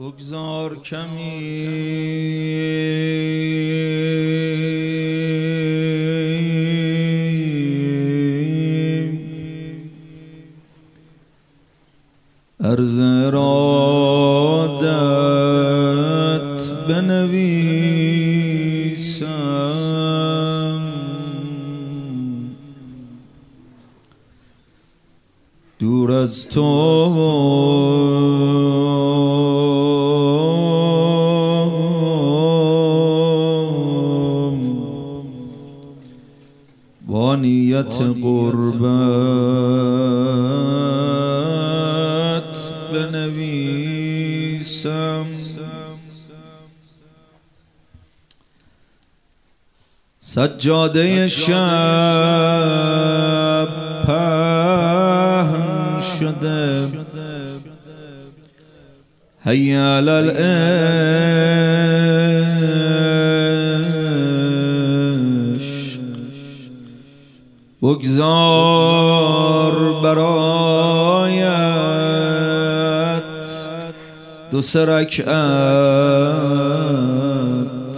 بگذار کمی عرض ارادت بنویسم، دور از تو با نیت قربت بنویسم. سجاده شب پهن شده، حی علی العشق. بگذار برایت دو سه رکعت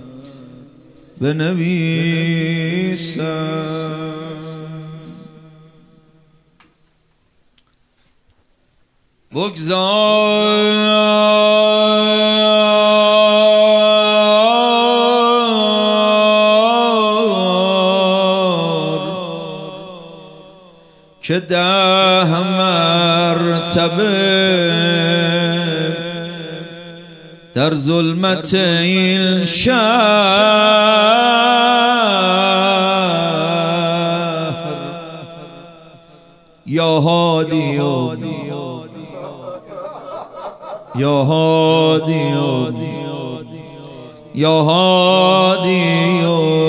بنویسم. که 10 مرتبه در ظلمت این شهر یا هادی یا هادی یا هادی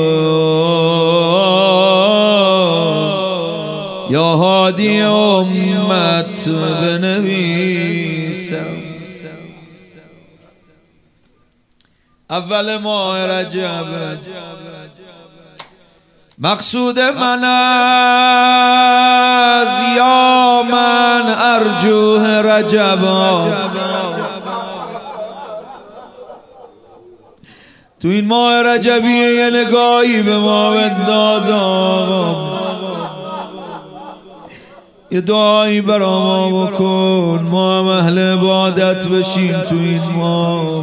یا هادی امت بنویسم. اول ماه رجب مقصود من از یا من ارجوه رجب، تو این ماه رجبیه یه نگاهی به ما بنداز آقا، یه دعایی برا ما بکن، ما هم اهل عبادت بشیم تو این ماه.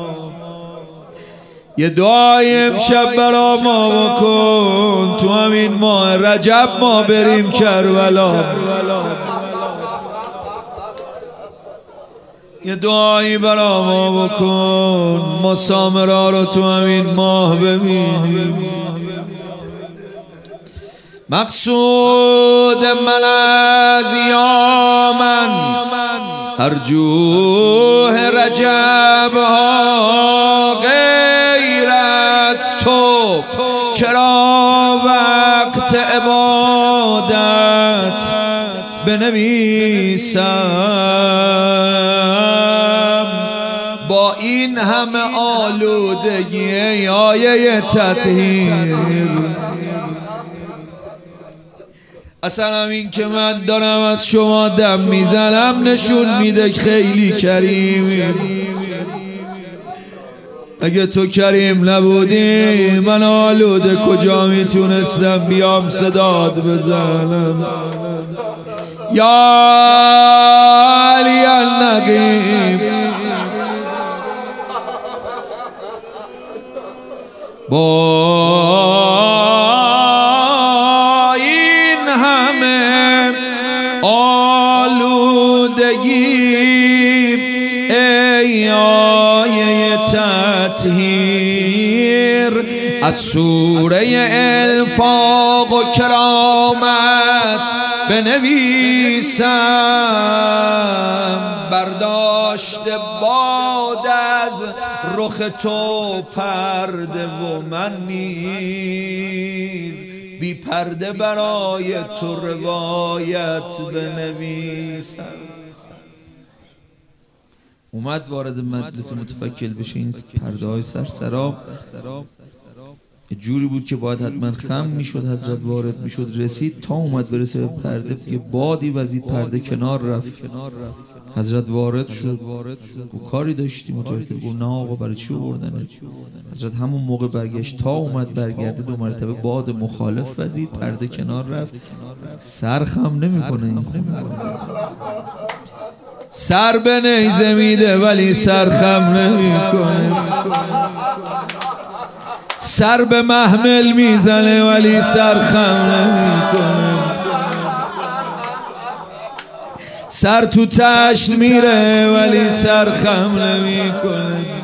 یه دعای امشب برا ما بکن، تو همین ماه رجب ما بریم کربلا. یه دعایی برا ما بکن، ما سامرا رو تو همین ماه ببینیم. مقصود من از یا من ارجوه رجب ها غیر از تو، چرا وقت عبادت بنویسم. با این همه آلودگی آیه تطهیر، اصلا همین که من دارم از شما دم میزنم نشون میده که خیلی کریمی. اگه تو کریم نبودی من آلوده کجا میتونستم بیام صدات بزنم. یا علی النقیم، با آلودگی ای آیه تطهیر از سوره انفاق و کرامت بنویسم. برداشت باد از رخ تو پرده و من نیز بی پرده برای تو روایت بنویسم. اومد وارد مجلس متفکل بشه، این پرده های سرسراب جوری بود که باید حتما خم میشد، حضرت وارد میشد، رسید تا اومد برسه به پرده که بادی وزید، پرده کنار رفت. حضرت وارد شد، و کاری داشتیم متوکل گفت نه آقا برای چی آوردن؟ حضرت همون موقع برگشت، تا اومد برگرده 2 مرتبه باد مخالف وزید، پرده کنار رفت. سر خم نمیکنه این خونه، سر به نیزه میده ولی سر خم نمیکنه، سر به محمل میزنه ولی سر خم نمیکنه، سر تو تشت میره ولی سر خم نمیکنه.